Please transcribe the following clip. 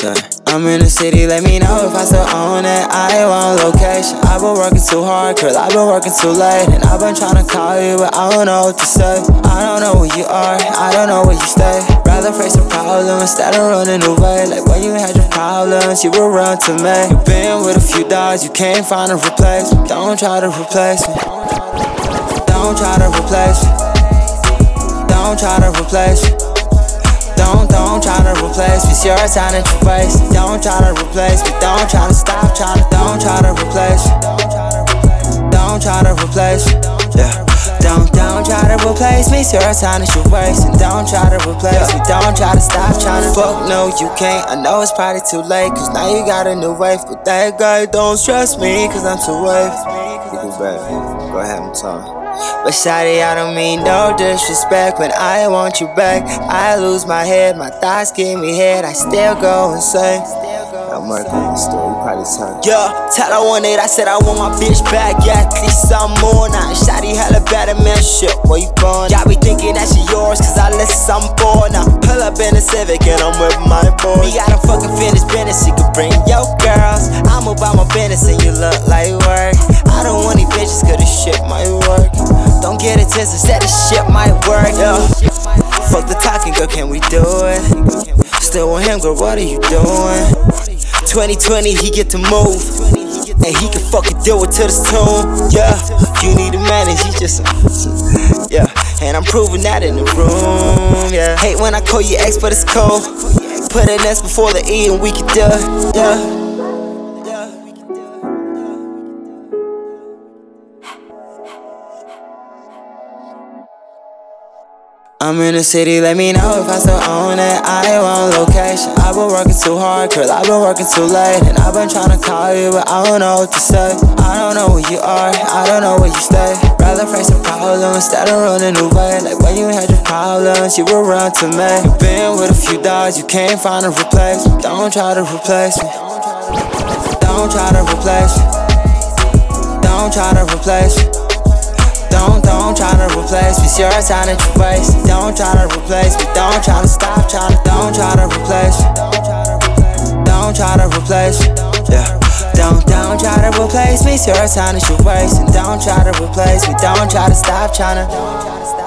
say? I'm in the city, let me know if I still own it. I ain't on location. I've been working too hard, girl, I've been working too late. And I've been trying to call you, but I don't know what to say. I don't know where you are, I don't know where you stay. Rather face a problem instead of running away. Like when you had your problems, you would run to me. You been with a few dogs, you can't find a replacement. Don't try to replace me. Don't try to replace me. Don't try to replace me. Don't try to replace me. It's your time that you waste. Don't try to replace me. Don't try to stop trying to. Don't try to replace me. Don't try to replace me. Yeah. Don't try to replace me. It's your time that you waste. And don't try to replace me. Don't try to stop trying to. Fuck no, you can't. I know it's probably too late, cause now you got a new wife. But that guy don't stress me, cause I'm too wave. Go ahead and talk. But shawty, I don't mean no disrespect. When I want you back, I lose my head. My thoughts give me head, I still go insane. I'm working on the store, you probably talk. Yeah, tell her 1-8, I said I want my bitch back. Yeah, at least some more now. Shawty hella better, man, shit, where you born? Y'all be thinking that she yours, cause I listen some bored. Now, pull up in the Civic and I'm with my boys. We gotta fucking finish business, you can bring your girls. I'm about my business and you look like work. I don't want these bitches cause this shit might work. Don't get it twisted, said this shit might work, yeah. Fuck the talking, girl, can we do it? Still with him, girl, what are you doing? 2020, he get to move, and he can fucking do it to this tune, yeah. You need a man and he just, yeah. And I'm proving that in the room, yeah. Hate when I call you X, but it's cool. Put an S before the E and we can do it, yeah. I'm in the city, let me know if I still own it. I ain't on location. I've been working too hard, girl, I've been working too late. And I've been trying to call you, but I don't know what to say. I don't know where you are, I don't know where you stay. Rather face a problem instead of running away. Like when you had your problems, you would run to me. You been with a few dogs, you can't find a replacement. Don't try to replace me. Don't try to replace me. Don't try to replace me. Don't try to replace me. It's your time that you waste. Don't try to replace me. Don't try to stop trying to. Don't try to replace me. Don't try to replace me. Yeah. Don't try to replace me. It's your time that you waste. And don't try to replace me. Don't try to stop trying to.